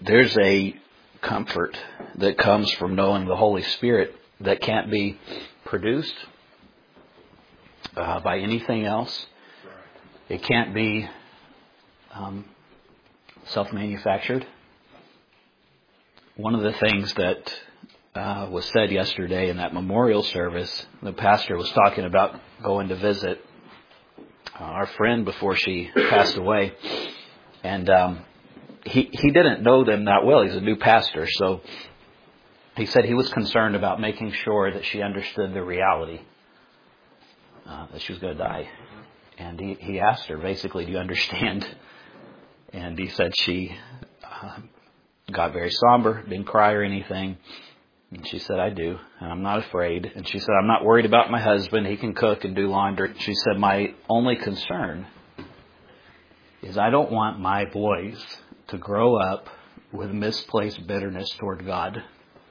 There's a comfort that comes from knowing the Holy Spirit that can't be produced by anything else. It can't be self-manufactured. One of the things that was said yesterday in that memorial service, the pastor was talking about going to visit our friend before she passed away. And he didn't know them that well. He's a new pastor. So he said he was concerned about making sure that she understood the reality that she was going to die. And he asked her, basically, do you understand? And he said she got very somber, didn't cry or anything. And she said, I do, and I'm not afraid. And she said, I'm not worried about my husband. He can cook and do laundry. She said, my only concern is I don't want my boys to grow up with misplaced bitterness toward God.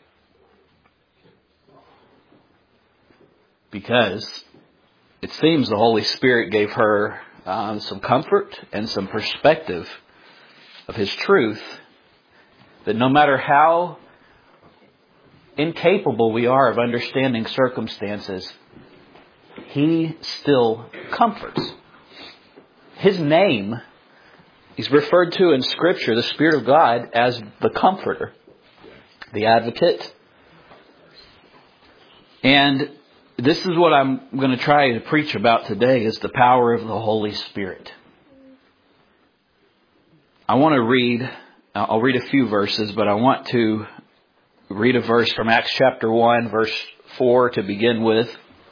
Because it seems the Holy Spirit gave her some comfort and some perspective of His truth, that no matter how incapable we are of understanding circumstances, He still comforts. His name is referred to in Scripture, the Spirit of God, as the Comforter, the Advocate. And this is what I'm going to try to preach about today, is the power of the Holy Spirit. I want to read, I'll read a few verses, but I want to read a verse from Acts chapter 1, verse 4 to begin with.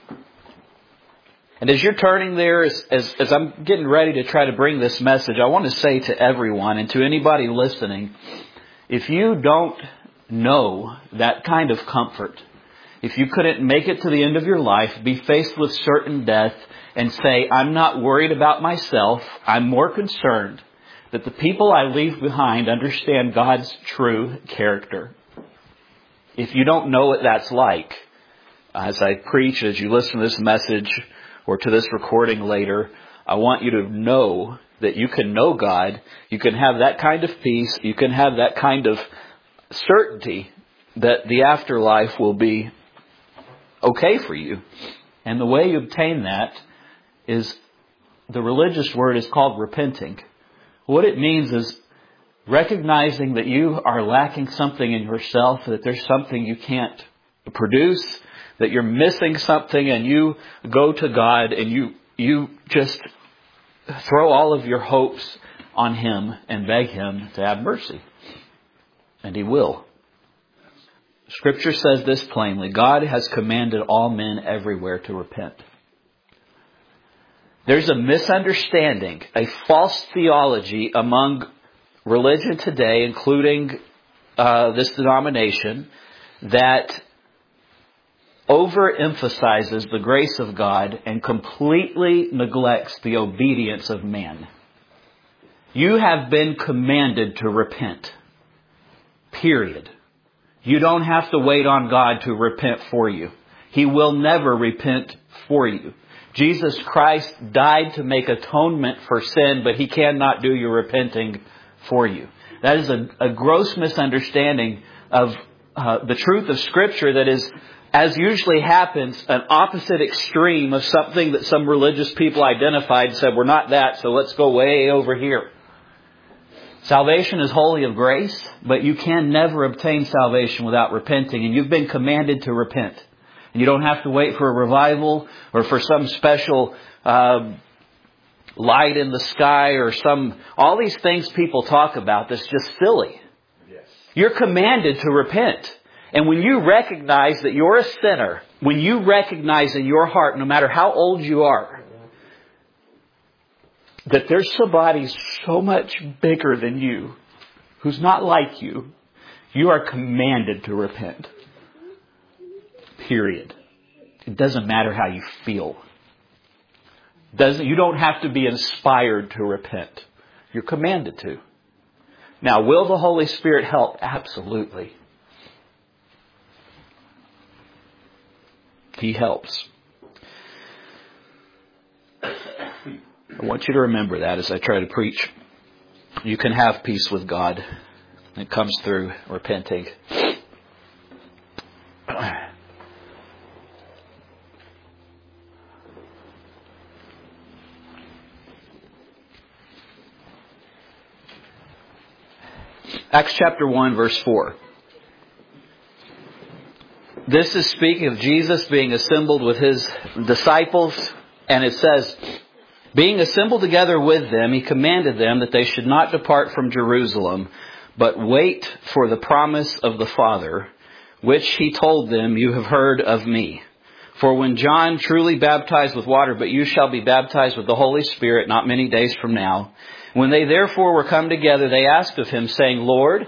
And as you're turning there, as I'm getting ready to try to bring this message, I want to say to everyone and to anybody listening, if you don't know that kind of comfort, if you couldn't make it to the end of your life, be faced with certain death, and say, I'm not worried about myself, I'm more concerned that the people I leave behind understand God's true character. If you don't know what that's like, as I preach, as you listen to this message or to this recording later, I want you to know that you can know God, you can have that kind of peace, you can have that kind of certainty that the afterlife will be okay for you. And the way you obtain that is, the religious word is called repenting. What it means is recognizing that you are lacking something in yourself, that there's something you can't produce, that you're missing something, and you go to God and you just throw all of your hopes on Him and beg Him to have mercy. And He will. Scripture says this plainly: God has commanded all men everywhere to repent. There's a misunderstanding, a false theology among religion today, including this denomination, that overemphasizes the grace of God and completely neglects the obedience of man. You have been commanded to repent. Period. You don't have to wait on God to repent for you. He will never repent for you. Jesus Christ died to make atonement for sin, but He cannot do your repenting for you. That is a gross misunderstanding of the truth of Scripture that is, as usually happens, an opposite extreme of something that some religious people identified and said, we're not that, so let's go way over here. Salvation is wholly of grace, but you can never obtain salvation without repenting, and you've been commanded to repent. And you don't have to wait for a revival or for some special light in the sky or all these things people talk about that's just silly. Yes. You're commanded to repent. And when you recognize that you're a sinner, when you recognize in your heart, no matter how old you are, that there's somebody so much bigger than you who's not like you, you are commanded to repent. Period. It doesn't matter how you feel. You don't have to be inspired to repent. You're commanded to. Now, will the Holy Spirit help? Absolutely. He helps. I want you to remember that as I try to preach. You can have peace with God It comes through repenting. Acts chapter 1, verse 4. This is speaking of Jesus being assembled with His disciples. And it says, being assembled together with them, He commanded them that they should not depart from Jerusalem, but wait for the promise of the Father, which He told them, you have heard of me. For when John truly baptized with water, but you shall be baptized with the Holy Spirit not many days from now. When they therefore were come together, they asked of Him, saying, Lord,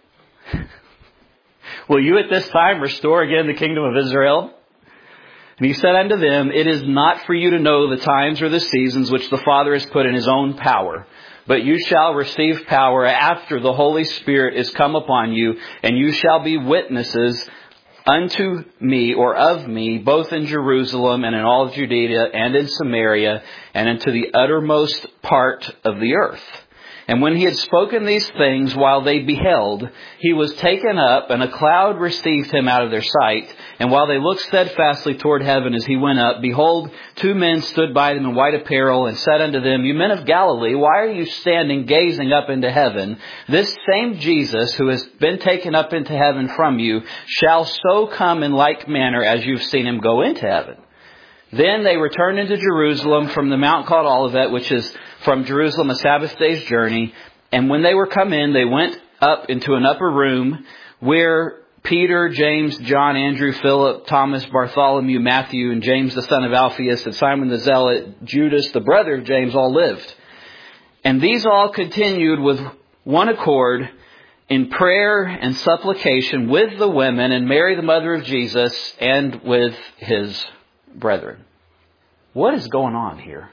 will you at this time restore again the kingdom of Israel? And He said unto them, it is not for you to know the times or the seasons which the Father has put in His own power, but you shall receive power after the Holy Spirit is come upon you, and you shall be witnesses unto me, or of me, both in Jerusalem and in all Judea and in Samaria and into the uttermost part of the earth. And when He had spoken these things while they beheld, He was taken up, and a cloud received Him out of their sight. And while they looked steadfastly toward heaven as He went up, behold, 2 men stood by them in white apparel, and said unto them, you men of Galilee, why are you standing gazing up into heaven? This same Jesus, who has been taken up into heaven from you, shall so come in like manner as you've seen Him go into heaven. Then they returned into Jerusalem from the mount called Olivet, which is from Jerusalem a Sabbath day's journey. And when they were come in, they went up into an upper room where Peter, James, John, Andrew, Philip, Thomas, Bartholomew, Matthew, and James the son of Alphaeus, and Simon the Zealot, Judas, the brother of James, all lived. And these all continued with one accord in prayer and supplication with the women and Mary, the mother of Jesus, and with His brethren. What is going on here?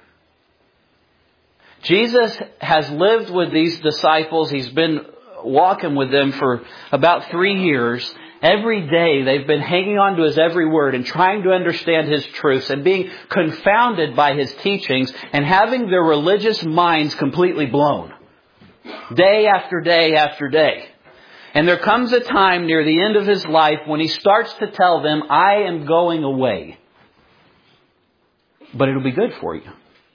Jesus has lived with these disciples. He's been walking with them for about 3 years. Every day they've been hanging on to His every word and trying to understand His truths and being confounded by His teachings and having their religious minds completely blown. Day after day after day. And there comes a time near the end of His life when He starts to tell them, I am going away. But it'll be good for you.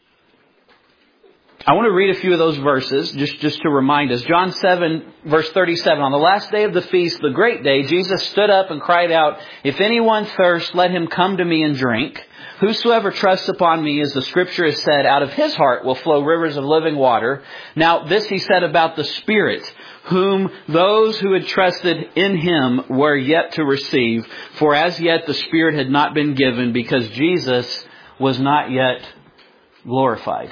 I want to read a few of those verses just to remind us. John 7, verse 37. On the last day of the feast, the great day, Jesus stood up and cried out, if anyone thirst, let him come to me and drink. Whosoever trusts upon me, as the scripture has said, out of his heart will flow rivers of living water. Now this He said about the Spirit, whom those who had trusted in Him were yet to receive. For as yet the Spirit had not been given, because Jesus was not yet glorified.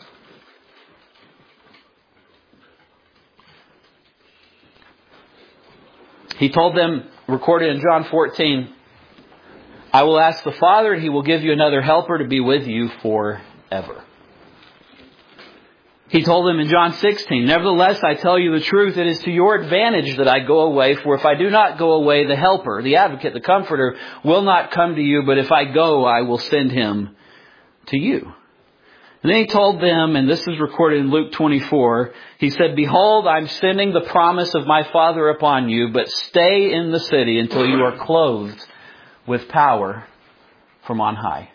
He told them, recorded in John 14, I will ask the Father, and He will give you another helper to be with you forever. He told them in John 16, nevertheless, I tell you the truth, it is to your advantage that I go away, for if I do not go away, the helper, the advocate, the comforter, will not come to you, but if I go, I will send Him to you. And then He told them, and this is recorded in Luke 24, He said, behold, I'm sending the promise of my Father upon you, but stay in the city until you are clothed with power from on high.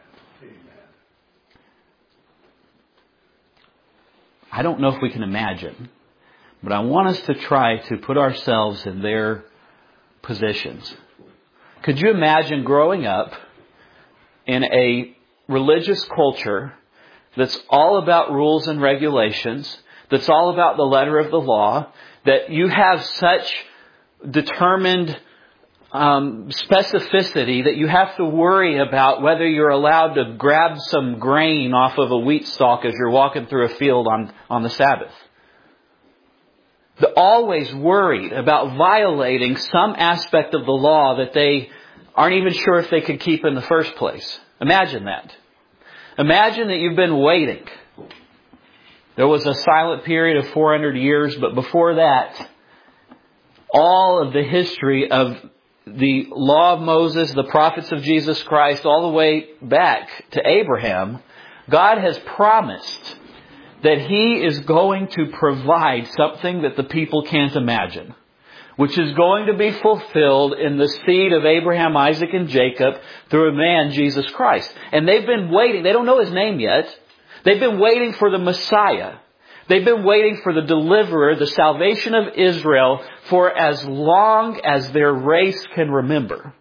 I don't know if we can imagine, but I want us to try to put ourselves in their positions. Could you imagine growing up in a religious culture that's all about rules and regulations, that's all about the letter of the law, that you have such determined specificity that you have to worry about whether you're allowed to grab some grain off of a wheat stalk as you're walking through a field on the Sabbath. They're always worried about violating some aspect of the law that they aren't even sure if they could keep in the first place. Imagine that. Imagine that you've been waiting. There was a silent period of 400 years, but before that, all of the history of the law of Moses, the prophets of Jesus Christ, all the way back to Abraham, God has promised that He is going to provide something that the people can't imagine, which is going to be fulfilled in the seed of Abraham, Isaac, and Jacob through a man, Jesus Christ. And they've been waiting. They don't know His name yet. They've been waiting for the Messiah. They've been waiting for the deliverer, the salvation of Israel, for as long as their race can remember.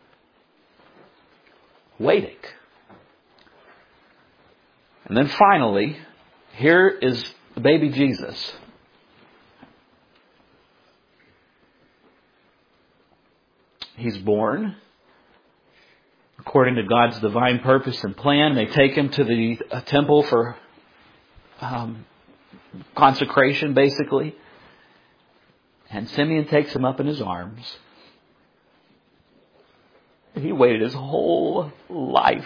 Waiting. And then finally, here is the baby Jesus. He's born according to God's divine purpose and plan. They take Him to the temple for consecration, basically. And Simeon takes Him up in his arms. He waited his whole life.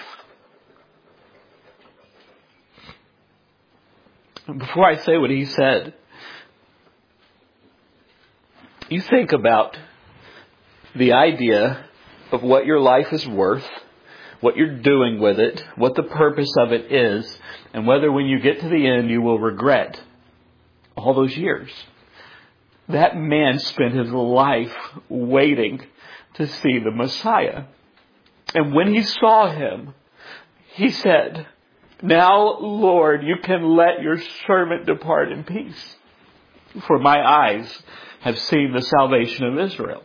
Before I say what he said, you think about the idea of what your life is worth, what you're doing with it, what the purpose of it is, and whether when you get to the end you will regret all those years. That man spent his life waiting to see the Messiah. And when he saw Him, he said, "Now, Lord, you can let your servant depart in peace, for my eyes have seen the salvation of Israel."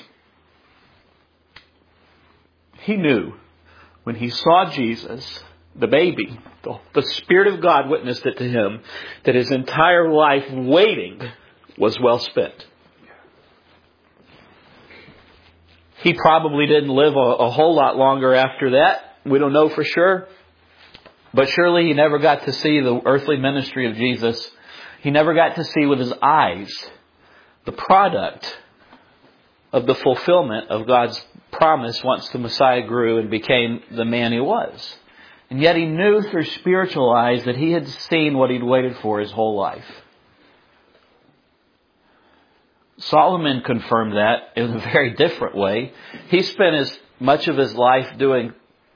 He knew when he saw Jesus, the baby, the Spirit of God witnessed it to him, that his entire life waiting was well spent. He probably didn't live a whole lot longer after that. We don't know for sure. But surely he never got to see the earthly ministry of Jesus. He never got to see with his eyes the product of the fulfillment of God's promise once the Messiah grew and became the man He was. And yet he knew through spiritual eyes that he had seen what he'd waited for his whole life. Solomon confirmed that in a very different way. He spent much of his life doing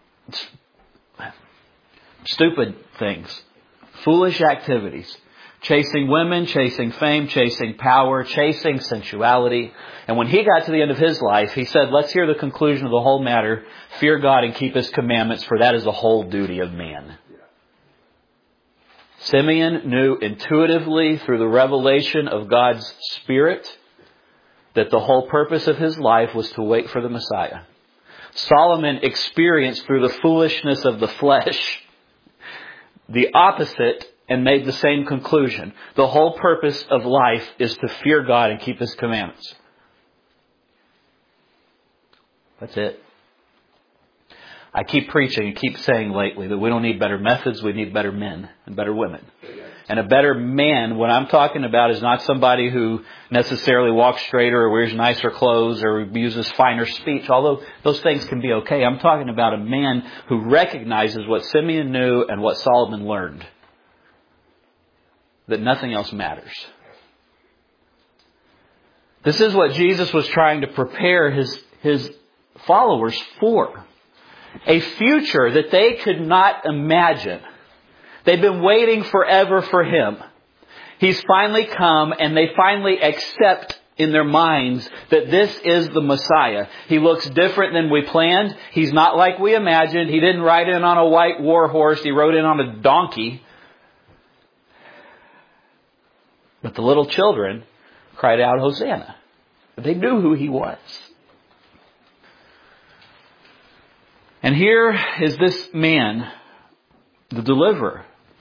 stupid things, foolish activities, chasing women, chasing fame, chasing power, chasing sensuality. And when he got to the end of his life, he said, let's hear the conclusion of the whole matter. Fear God and keep His commandments, for that is the whole duty of man. Simeon knew intuitively through the revelation of God's Spirit that the whole purpose of his life was to wait for the Messiah. Solomon experienced through the foolishness of the flesh the opposite and made the same conclusion. The whole purpose of life is to fear God and keep His commandments. That's it. I keep preaching and keep saying lately that we don't need better methods, we need better men and better women. And a better man, what I'm talking about, is not somebody who necessarily walks straighter or wears nicer clothes or uses finer speech, although those things can be okay. I'm talking about a man who recognizes what Simeon knew and what Solomon learned, that nothing else matters. This is what Jesus was trying to prepare his followers for. A future that they could not imagine. They've been waiting forever for Him. He's finally come, and they finally accept in their minds that this is the Messiah. He looks different than we planned. He's not like we imagined. He didn't ride in on a white war horse. He rode in on a donkey. But the little children cried out, Hosanna. They knew who He was. And here is this man, the deliverer.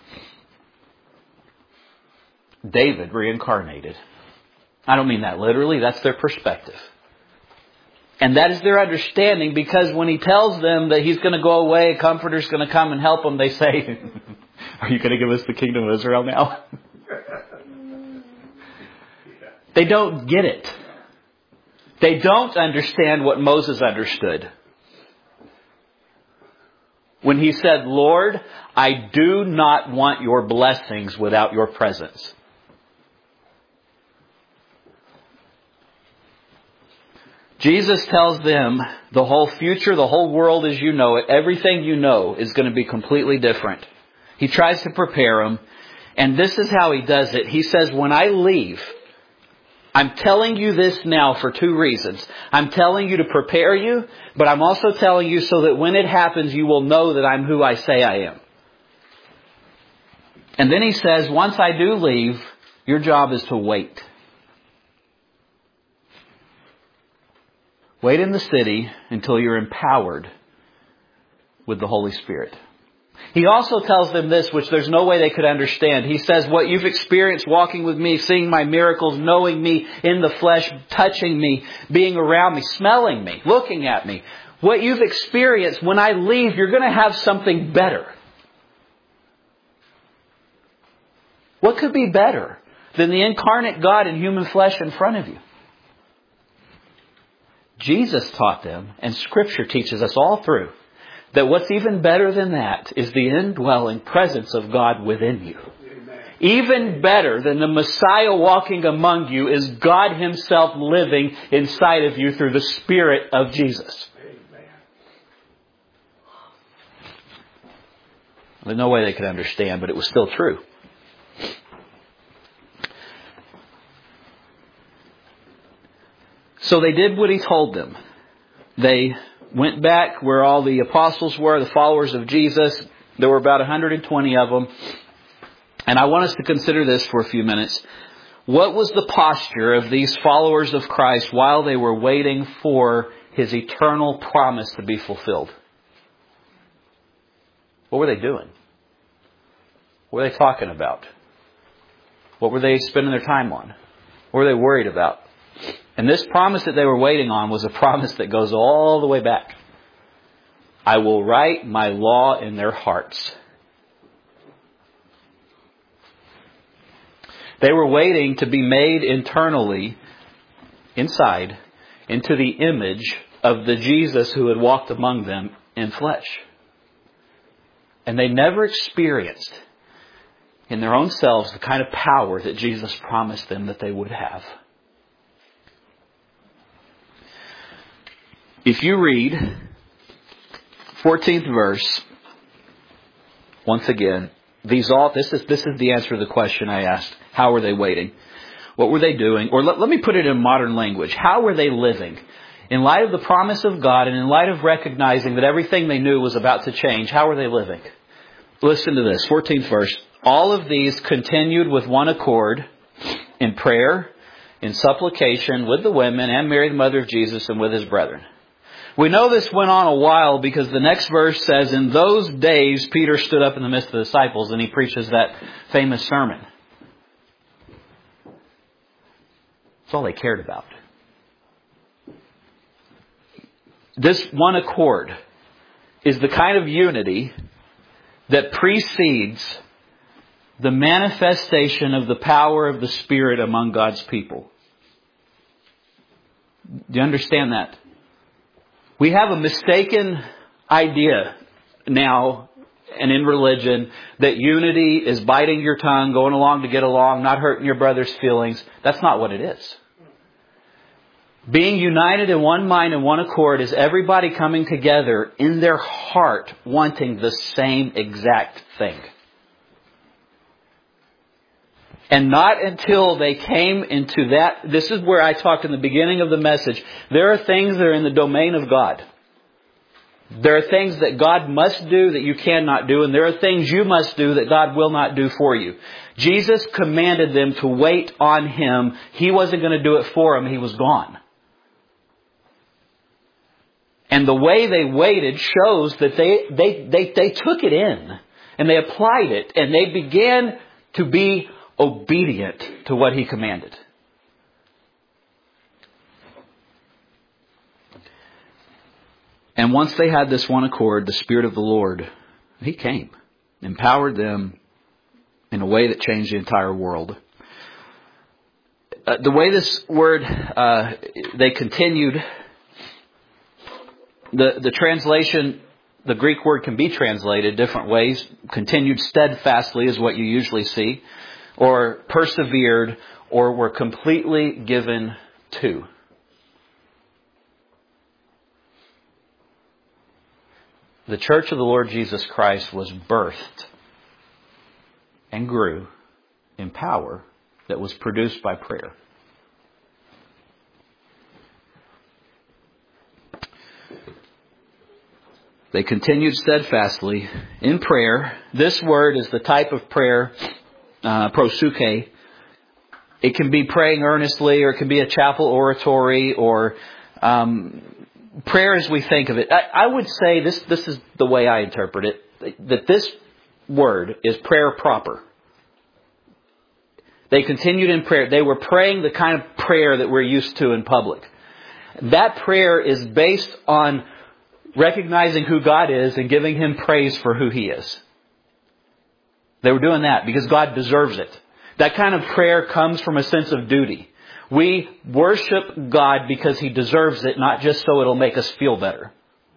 David reincarnated. I don't mean that literally. That's their perspective. And that is their understanding, because when He tells them that He's going to go away, a comforter's going to come and help them, they say, are you going to give us the kingdom of Israel now? They don't get it. They don't understand what Moses understood. When he said, Lord, I do not want your blessings without your presence. Jesus tells them the whole future, the whole world as you know it, everything you know is going to be completely different. He tries to prepare them. And this is how He does it. He says, when I leave, I'm telling you this now for two reasons. I'm telling you to prepare you, but I'm also telling you so that when it happens, you will know that I'm who I say I am. And then He says, once I do leave, your job is to wait. Wait in the city until you're empowered with the Holy Spirit. He also tells them this, which there's no way they could understand. He says, what you've experienced walking with me, seeing my miracles, knowing me in the flesh, touching me, being around me, smelling me, looking at me. What you've experienced, when I leave, you're going to have something better. What could be better than the incarnate God in human flesh in front of you? Jesus taught them, and Scripture teaches us all through, that what's even better than that is the indwelling presence of God within you. Amen. Even better than the Messiah walking among you is God Himself living inside of you through the Spirit of Jesus. Amen. There's no way they could understand, but it was still true. So they did what He told them. They went back where all the apostles were, the followers of Jesus. There were about 120 of them. And I want us to consider this for a few minutes. What was the posture of these followers of Christ while they were waiting for His eternal promise to be fulfilled? What were they doing? What were they talking about? What were they spending their time on? What were they worried about? And this promise that they were waiting on was a promise that goes all the way back. I will write my law in their hearts. They were waiting to be made internally, inside, into the image of the Jesus who had walked among them in flesh. And they never experienced in their own selves the kind of power that Jesus promised them that they would have. If you read 14th verse, once again, this is the answer to the question I asked. How were they waiting? What were they doing? Or let me put it in modern language. How were they living? In light of the promise of God and in light of recognizing that everything they knew was about to change, how were they living? Listen to this, 14th verse. All of these continued with one accord in prayer, in supplication with the women and Mary the mother of Jesus and with His brethren. We know this went on a while because the next verse says, in those days, Peter stood up in the midst of the disciples and he preaches that famous sermon. That's all they cared about. This one accord is the kind of unity that precedes the manifestation of the power of the Spirit among God's people. Do you understand that? We have a mistaken idea now and in religion that unity is biting your tongue, going along to get along, not hurting your brother's feelings. That's not what it is. Being united in one mind and one accord is everybody coming together in their heart wanting the same exact thing. And not until they came into that, this is where I talked in the beginning of the message. There are things that are in the domain of God. There are things that God must do that you cannot do, and there are things you must do that God will not do for you. Jesus commanded them to wait on Him. He wasn't going to do it for them. He was gone. And the way they waited shows that they took it in, and they applied it, and they began to be obedient to what He commanded. And once they had this one accord, the Spirit of the Lord, He came, empowered them in a way that changed the entire world. The way this word, they continued, the translation, the Greek word can be translated different ways. Continued steadfastly is what you usually see. Or persevered, or were completely given to. The Church of the Lord Jesus Christ was birthed and grew in power that was produced by prayer. They continued steadfastly in prayer. This word is the type of prayer, proseuche. It can be praying earnestly, or it can be a chapel oratory, or prayer as we think of it. I would say this is the way I interpret it, that this word is prayer proper. They continued in prayer. They were praying the kind of prayer that we're used to in public. That prayer is based on recognizing who God is and giving Him praise for who He is. They were doing that because God deserves it. That kind of prayer comes from a sense of duty. We worship God because He deserves it, not just so it'll make us feel better.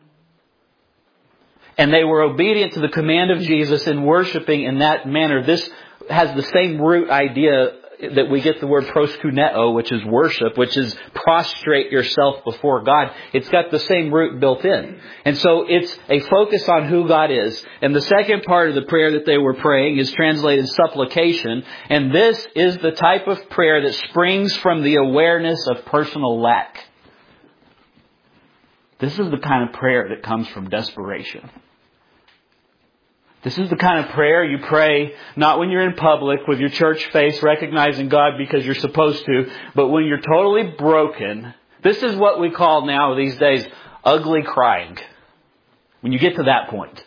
And they were obedient to the command of Jesus in worshiping in that manner. This has the same root idea that we get the word proskuneo, which is worship, which is prostrate yourself before God. It's got the same root built in. And so it's a focus on who God is. And the second part of the prayer that they were praying is translated supplication. And this is the type of prayer that springs from the awareness of personal lack. This is the kind of prayer that comes from desperation. This is the kind of prayer you pray not when you're in public with your church face recognizing God because you're supposed to, but when you're totally broken. This is what we call now these days ugly crying. When you get to that point.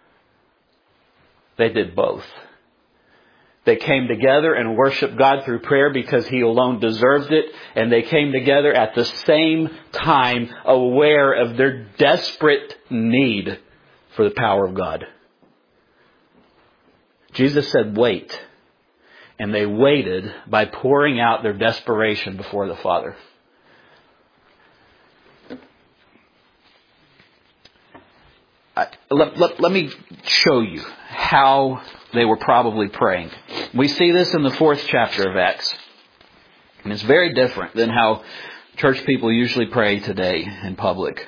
They did both. They came together and worshiped God through prayer because He alone deserved it. And they came together at the same time aware of their desperate need for the power of God. Jesus said, wait. And they waited by pouring out their desperation before the Father. Let me show you how they were probably praying. We see this in the 4th chapter of Acts. And it's very different than how church people usually pray today in public.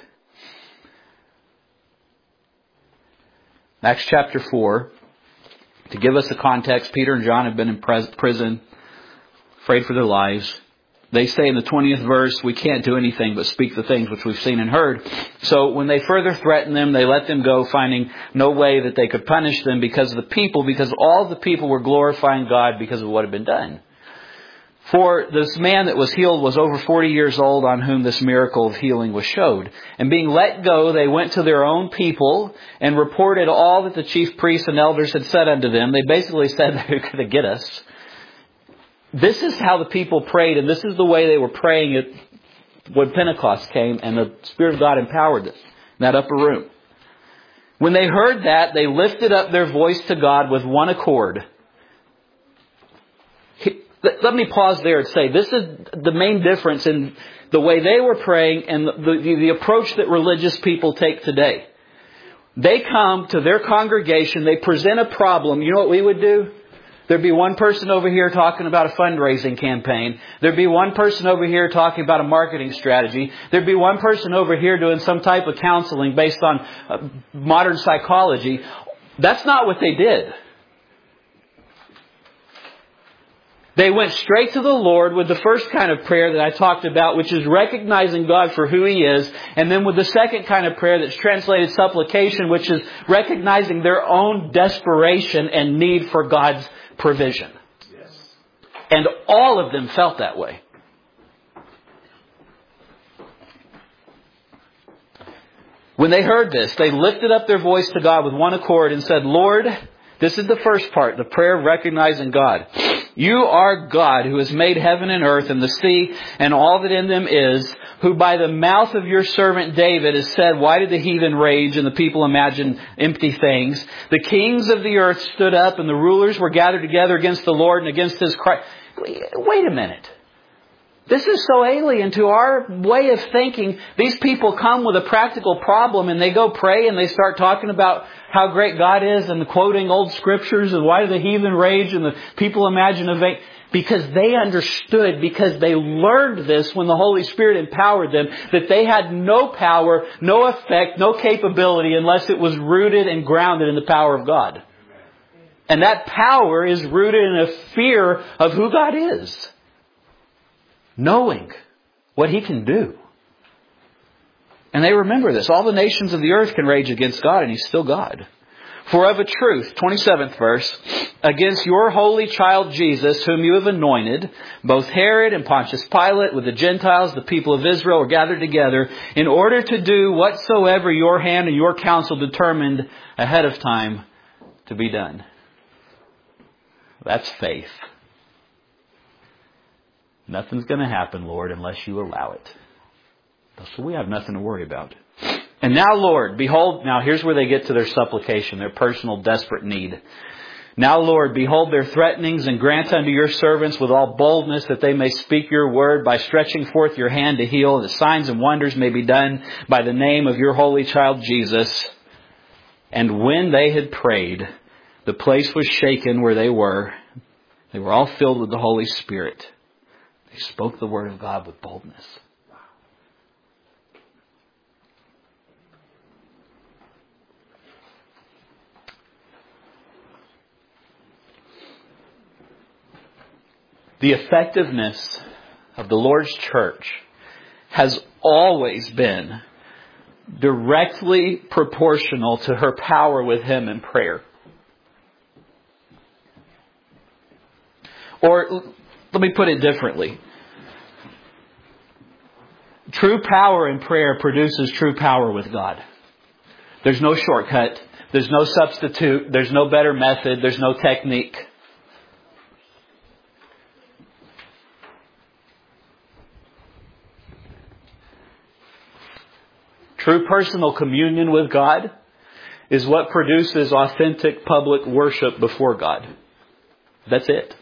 Acts chapter 4. To give us the context, Peter and John have been in prison, afraid for their lives. They say in the 20th verse, we can't do anything but speak the things which we've seen and heard. So when they further threaten them, they let them go, finding no way that they could punish them because of the people, because all the people were glorifying God because of what had been done. For this man that was healed was over 40 years old, on whom this miracle of healing was showed. And being let go, they went to their own people and reported all that the chief priests and elders had said unto them. They basically said they were going to get us. This is how the people prayed, and this is the way they were praying it when Pentecost came and the Spirit of God empowered them in that upper room. When they heard that, they lifted up their voice to God with one accord. Let me pause there and say, this is the main difference in the way they were praying and the approach that religious people take today. They come to their congregation, they present a problem. You know what we would do? There'd be one person over here talking about a fundraising campaign. There'd be one person over here talking about a marketing strategy. There'd be one person over here doing some type of counseling based on modern psychology. That's not what they did. They went straight to the Lord with the first kind of prayer that I talked about, which is recognizing God for who He is. And then with the second kind of prayer that's translated supplication, which is recognizing their own desperation and need for God's provision. Yes. And all of them felt that way. When they heard this, they lifted up their voice to God with one accord and said, Lord, this is the first part, the prayer of recognizing God. You are God who has made heaven and earth and the sea and all that in them is, who by the mouth of your servant David has said, why did the heathen rage and the people imagine empty things? The kings of the earth stood up and the rulers were gathered together against the Lord and against His Christ. Wait a minute. This is so alien to our way of thinking. These people come with a practical problem and they go pray and they start talking about how great God is and quoting old scriptures and why do the heathen rage and the people imagine a vain... Because they understood, because they learned this when the Holy Spirit empowered them, that they had no power, no effect, no capability unless it was rooted and grounded in the power of God. And that power is rooted in a fear of who God is. Knowing what He can do. And they remember this. All the nations of the earth can rage against God, and He's still God. For of a truth, 27th verse, against your holy child Jesus, whom you have anointed, both Herod and Pontius Pilate with the Gentiles, the people of Israel, were gathered together in order to do whatsoever your hand and your counsel determined ahead of time to be done. That's faith. Nothing's going to happen, Lord, unless you allow it. So we have nothing to worry about. And now, Lord, behold, now here's where they get to their supplication, their personal desperate need. Now, Lord, behold their threatenings, and grant unto your servants with all boldness that they may speak your word by stretching forth your hand to heal, and the signs and wonders may be done by the name of your holy child Jesus. And when they had prayed, the place was shaken where they were. They were all filled with the Holy Spirit. They spoke the word of God with boldness. The effectiveness of the Lord's church has always been directly proportional to her power with Him in prayer. Or, let me put it differently. True power in prayer produces true power with God. There's no shortcut. There's no substitute. There's no better method. There's no technique. True personal communion with God is what produces authentic public worship before God. That's it.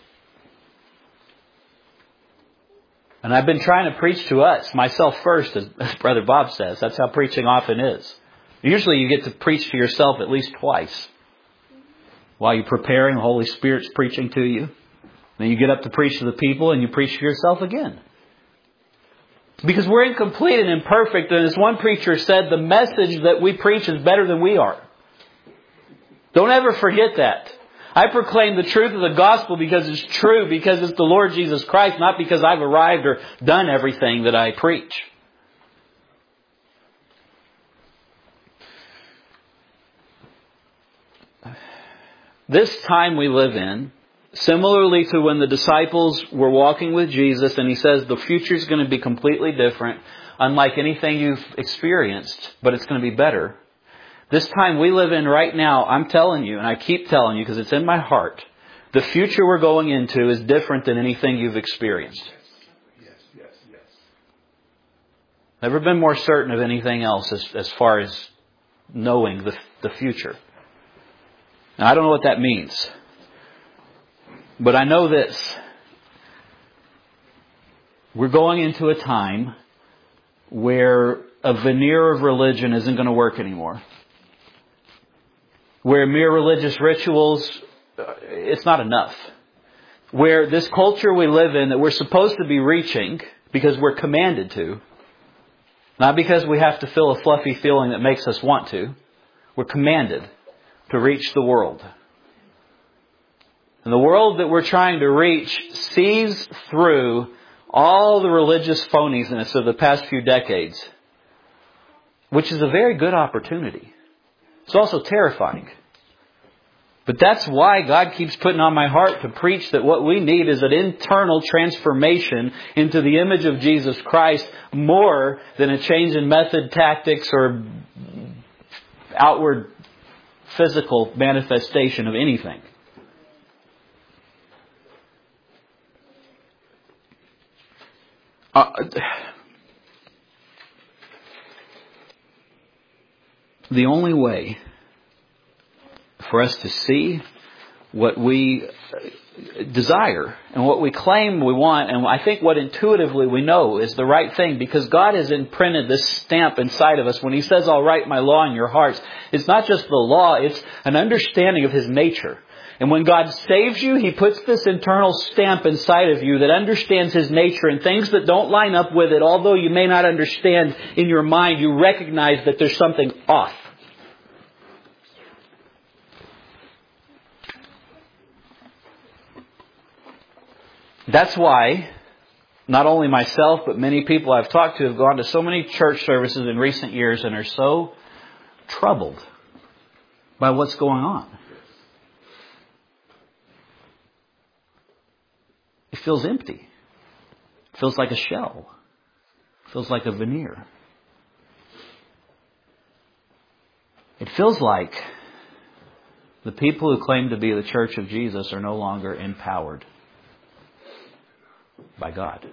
And I've been trying to preach to us, myself first, as Brother Bob says. That's how preaching often is. Usually you get to preach to yourself at least twice. While you're preparing, the Holy Spirit's preaching to you. Then you get up to preach to the people and you preach to yourself again. Because we're incomplete and imperfect. And as one preacher said, the message that we preach is better than we are. Don't ever forget that. I proclaim the truth of the gospel because it's true, because it's the Lord Jesus Christ, not because I've arrived or done everything that I preach. This time we live in, similarly to when the disciples were walking with Jesus, and He says the future is going to be completely different, unlike anything you've experienced, but it's going to be better. This time we live in right now, I'm telling you, and I keep telling you because it's in my heart, the future we're going into is different than anything you've experienced. Yes. Never been more certain of anything else as far as knowing the future. Now, I don't know what that means. But I know this. We're going into a time where a veneer of religion isn't going to work anymore. Where mere religious rituals, it's not enough. Where this culture we live in that we're supposed to be reaching because we're commanded to, not because we have to feel a fluffy feeling that makes us want to, we're commanded to reach the world. And the world that we're trying to reach sees through all the religious phonies of the past few decades, which is a very good opportunity. It's also terrifying. But that's why God keeps putting on my heart to preach that what we need is an internal transformation into the image of Jesus Christ more than a change in method, tactics, or outward physical manifestation of anything. The only way for us to see what we desire and what we claim we want, and I think what intuitively we know is the right thing, because God has imprinted this stamp inside of us. When He says, I'll write my law in your hearts, it's not just the law, it's an understanding of His nature. And when God saves you, He puts this internal stamp inside of you that understands His nature, and things that don't line up with it, although you may not understand in your mind, you recognize that there's something off. That's why not only myself, but many people I've talked to have gone to so many church services in recent years and are so troubled by what's going on. It feels empty. It feels like a shell. It feels like a veneer. It feels like the people who claim to be the Church of Jesus are no longer empowered by God.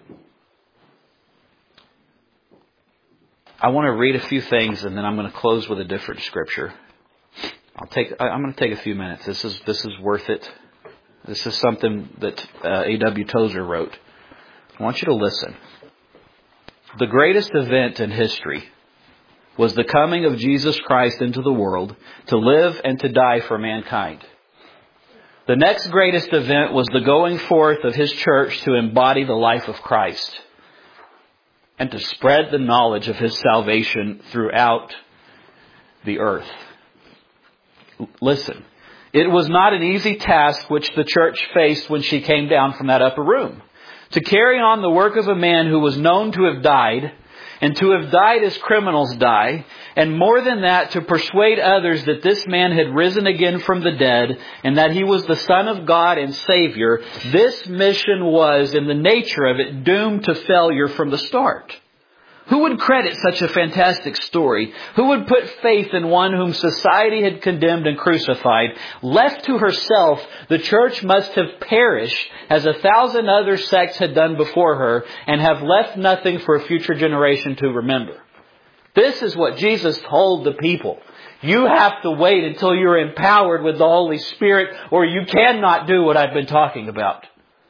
I want to read a few things and then I'm going to close with a different scripture. I'm going to take a few minutes. This is worth it. This is something that A.W. Tozer wrote. I want you to listen. The greatest event in history was the coming of Jesus Christ into the world to live and to die for mankind. The next greatest event was the going forth of His church to embody the life of Christ and to spread the knowledge of His salvation throughout the earth. Listen, it was not an easy task which the church faced when she came down from that upper room. To carry on the work of a man who was known to have died, and to have died as criminals die, and more than that, to persuade others that this man had risen again from the dead, and that He was the Son of God and Savior, this mission was, in the nature of it, doomed to failure from the start. Who would credit such a fantastic story? Who would put faith in one whom society had condemned and crucified? Left to herself, the church must have perished as 1,000 other sects had done before her and have left nothing for a future generation to remember. This is what Jesus told the people. You have to wait until you're empowered with the Holy Spirit or you cannot do what I've been talking about.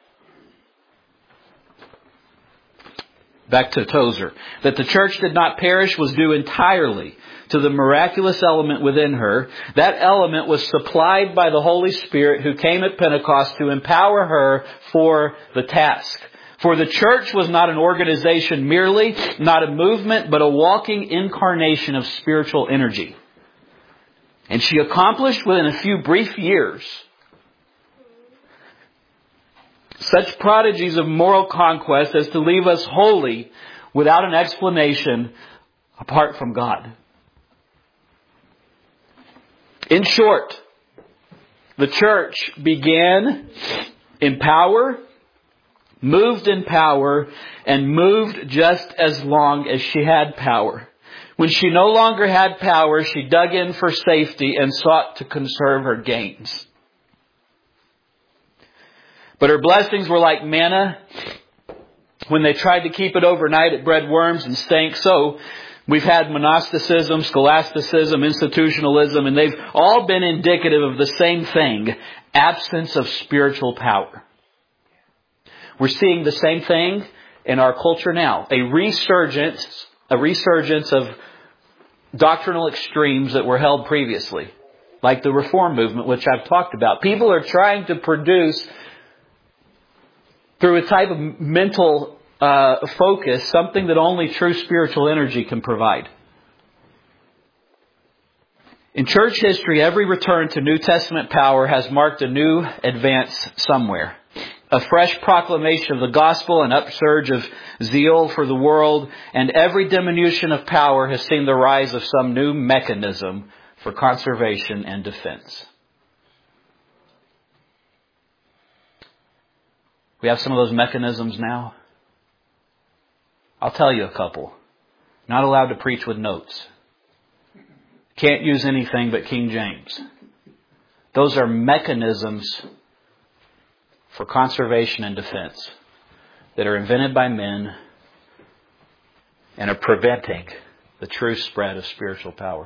Back to Tozer. That the church did not perish was due entirely to the miraculous element within her. That element was supplied by the Holy Spirit who came at Pentecost to empower her for the task. For the church was not an organization merely, not a movement, but a walking incarnation of spiritual energy. And she accomplished within a few brief years such prodigies of moral conquest as to leave us wholly without an explanation apart from God. In short, the church began in power, moved in power, and moved just as long as she had power. When she no longer had power, she dug in for safety and sought to conserve her gains. But her blessings were like manna when they tried to keep it overnight, it bred worms and stank. So we've had monasticism, scholasticism, institutionalism, and they've all been indicative of the same thing, absence of spiritual power. We're seeing the same thing in our culture now, a resurgence of doctrinal extremes that were held previously, like the Reform movement, which I've talked about. People are trying to produce, through a type of mental focus, something that only true spiritual energy can provide. In church history, every return to New Testament power has marked a new advance somewhere. A fresh proclamation of the gospel, an upsurge of zeal for the world, and every diminution of power has seen the rise of some new mechanism for conservation and defense. We have some of those mechanisms now. I'll tell you a couple. Not allowed to preach with notes. Can't use anything but King James. Those are mechanisms for conservation and defense that are invented by men and are preventing the true spread of spiritual power.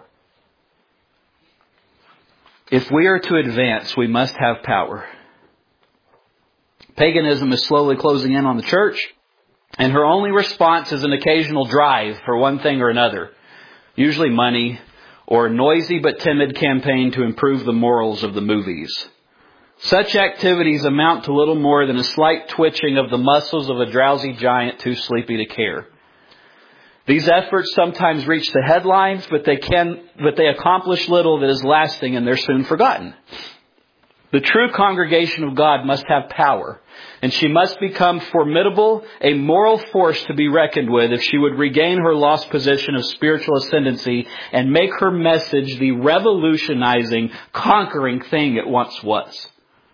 If we are to advance, we must have power. Paganism is slowly closing in on the church, and her only response is an occasional drive for one thing or another, usually money, or a noisy but timid campaign to improve the morals of the movies. Such activities amount to little more than a slight twitching of the muscles of a drowsy giant too sleepy to care. These efforts sometimes reach the headlines, but they accomplish little that is lasting, and they're soon forgotten. The true congregation of God must have power, and she must become formidable, a moral force to be reckoned with if she would regain her lost position of spiritual ascendancy and make her message the revolutionizing, conquering thing it once was.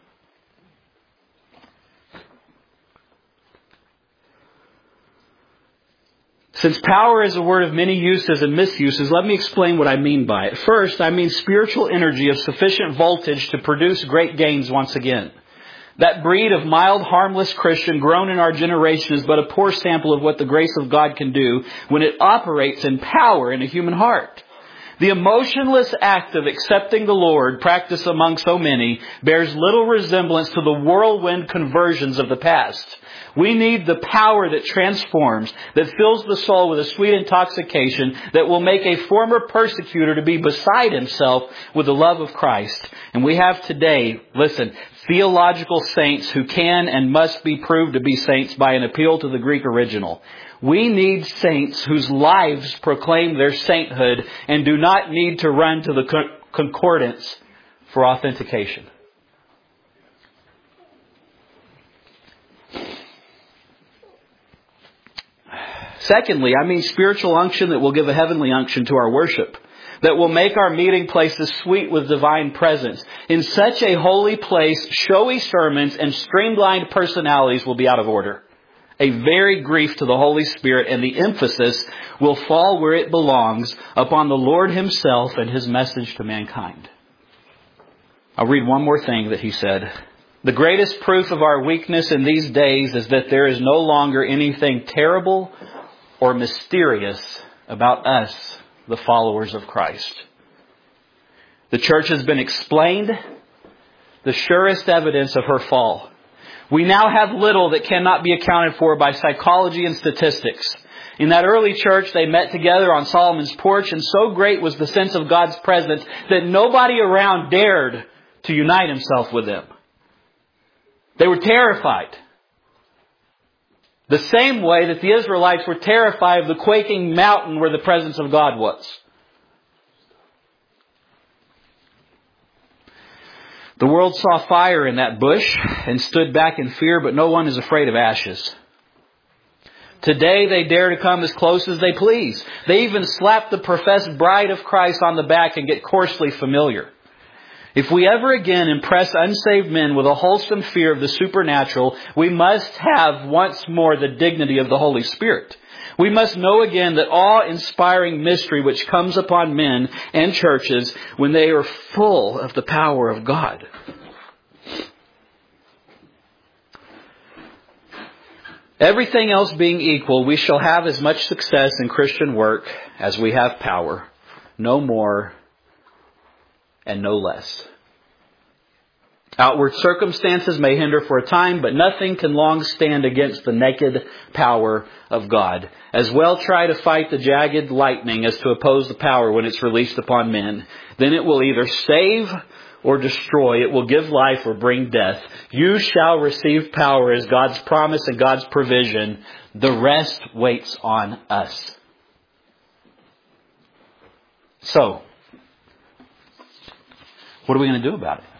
Since power is a word of many uses and misuses, let me explain what I mean by it. First, I mean spiritual energy of sufficient voltage to produce great gains once again. That breed of mild, harmless Christian grown in our generation is but a poor sample of what the grace of God can do when it operates in power in a human heart. The emotionless act of accepting the Lord, practiced among so many, bears little resemblance to the whirlwind conversions of the past. We need the power that transforms, that fills the soul with a sweet intoxication, that will make a former persecutor to be beside himself with the love of Christ. And we have today, listen, theological saints who can and must be proved to be saints by an appeal to the Greek original. We need saints whose lives proclaim their sainthood and do not need to run to the concordance for authentication. Secondly, I mean spiritual unction that will give a heavenly unction to our worship, that will make our meeting places sweet with divine presence. In such a holy place, showy sermons and streamlined personalities will be out of order. A very grief to the Holy Spirit, and the emphasis will fall where it belongs, upon the Lord Himself and His message to mankind. I'll read one more thing that he said. The greatest proof of our weakness in these days is that there is no longer anything terrible or mysterious about us, the followers of Christ. The church has been explained, the surest evidence of her fall. We now have little that cannot be accounted for by psychology and statistics. In that early church, they met together on Solomon's porch, and so great was the sense of God's presence that nobody around dared to unite himself with them. They were terrified. The same way that the Israelites were terrified of the quaking mountain where the presence of God was. The world saw fire in that bush and stood back in fear, but no one is afraid of ashes. Today they dare to come as close as they please. They even slap the professed bride of Christ on the back and get coarsely familiar. If we ever again impress unsaved men with a wholesome fear of the supernatural, we must have once more the dignity of the Holy Spirit. We must know again that awe-inspiring mystery which comes upon men and churches when they are full of the power of God. Everything else being equal, we shall have as much success in Christian work as we have power. No more and no less. Outward circumstances may hinder for a time, but nothing can long stand against the naked power of God. As well try to fight the jagged lightning as to oppose the power when it's released upon men. Then it will either save or destroy. It will give life or bring death. You shall receive power as God's promise and God's provision. The rest waits on us. So, what are we going to do about it?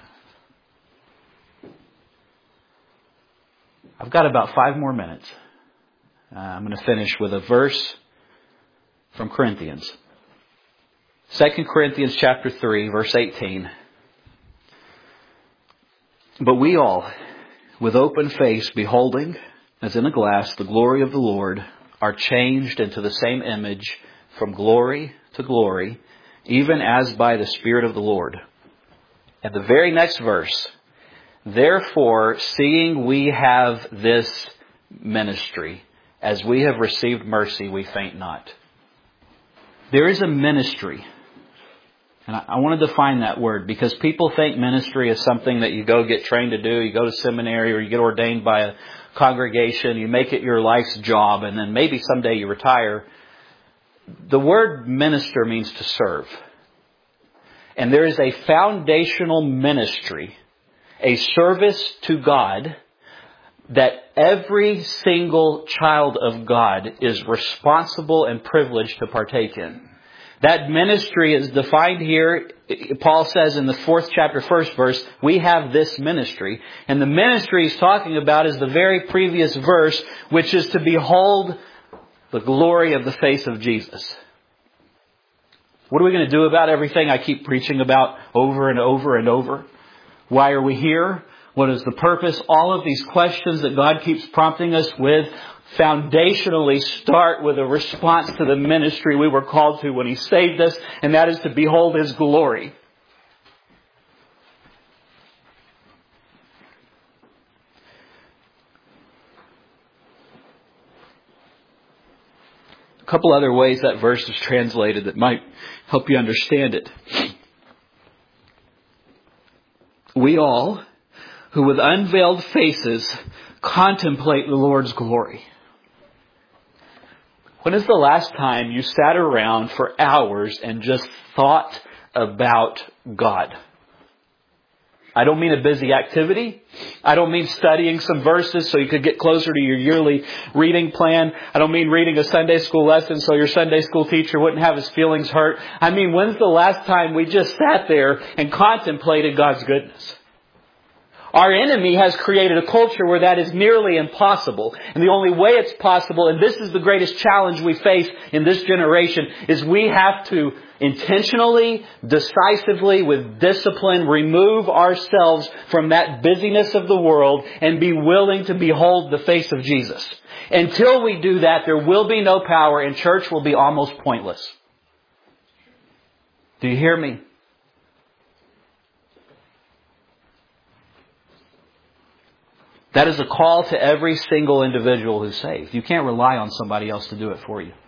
I've got about 5 more minutes. I'm going to finish with a verse from Corinthians. 2 Corinthians chapter 3, verse 18. But we all, with open face, beholding, as in a glass, the glory of the Lord, are changed into the same image from glory to glory, even as by the Spirit of the Lord. And the very next verse, therefore, seeing we have this ministry, as we have received mercy, we faint not. There is a ministry. And I want to define that word because people think ministry is something that you go get trained to do. You go to seminary or you get ordained by a congregation. You make it your life's job and then maybe someday you retire. The word minister means to serve. And there is a foundational ministry, a service to God that every single child of God is responsible and privileged to partake in. That ministry is defined here. Paul says in the 4th chapter, 1st verse, we have this ministry. And the ministry he's talking about is the very previous verse, which is to behold the glory of the face of Jesus. What are we going to do about everything I keep preaching about over and over and over? Why are we here? What is the purpose? All of these questions that God keeps prompting us with foundationally start with a response to the ministry we were called to when He saved us, and that is to behold His glory. A couple other ways that verse is translated that might help you understand it. We all, who with unveiled faces contemplate the Lord's glory. When is the last time you sat around for hours and just thought about God? I don't mean a busy activity. I don't mean studying some verses so you could get closer to your yearly reading plan. I don't mean reading a Sunday school lesson so your Sunday school teacher wouldn't have his feelings hurt. I mean, when's the last time we just sat there and contemplated God's goodness? Our enemy has created a culture where that is nearly impossible. And the only way it's possible, and this is the greatest challenge we face in this generation, is we have to intentionally, decisively, with discipline, remove ourselves from that busyness of the world and be willing to behold the face of Jesus. Until we do that, there will be no power and church will be almost pointless. Do you hear me? That is a call to every single individual who's saved. You can't rely on somebody else to do it for you.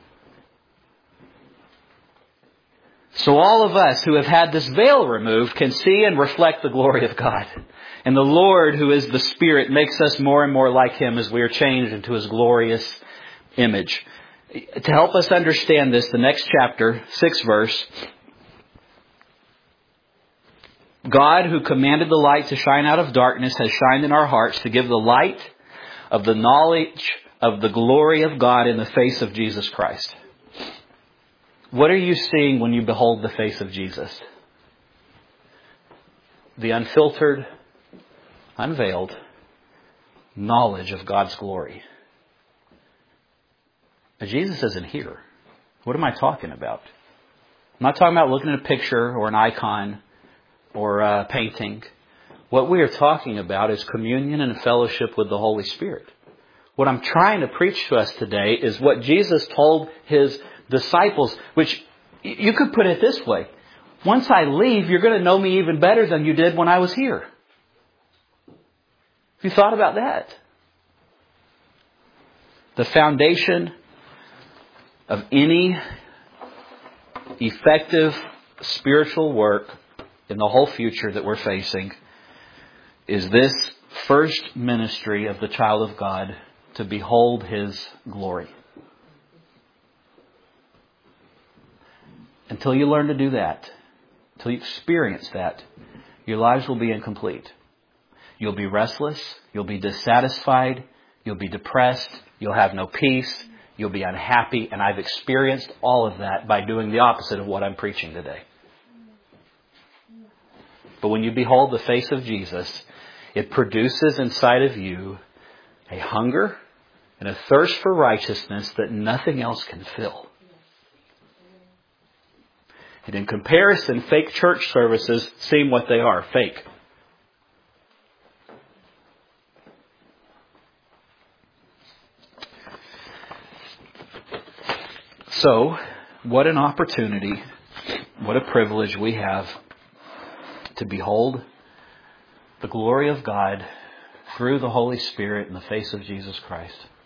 So all of us who have had this veil removed can see and reflect the glory of God. And the Lord, who is the Spirit, makes us more and more like Him as we are changed into His glorious image. To help us understand this, the next chapter, 6th verse, God, who commanded the light to shine out of darkness, has shined in our hearts to give the light of the knowledge of the glory of God in the face of Jesus Christ. What are you seeing when you behold the face of Jesus? The unfiltered, unveiled knowledge of God's glory. Now, Jesus isn't here. What am I talking about? I'm not talking about looking at a picture or an icon or a painting. What we are talking about is communion and fellowship with the Holy Spirit. What I'm trying to preach to us today is what Jesus told His disciples, which you could put it this way. Once I leave, you're going to know me even better than you did when I was here. Have you thought about that? The foundation of any effective spiritual work in the whole future that we're facing is this first ministry of the child of God, to behold His glory. Until you learn to do that, until you experience that, your lives will be incomplete. You'll be restless, you'll be dissatisfied, you'll be depressed, you'll have no peace, you'll be unhappy, and I've experienced all of that by doing the opposite of what I'm preaching today. But when you behold the face of Jesus, it produces inside of you a hunger and a thirst for righteousness that nothing else can fill. And in comparison, fake church services seem what they are, fake. So, what an opportunity, what a privilege we have to behold the glory of God through the Holy Spirit in the face of Jesus Christ.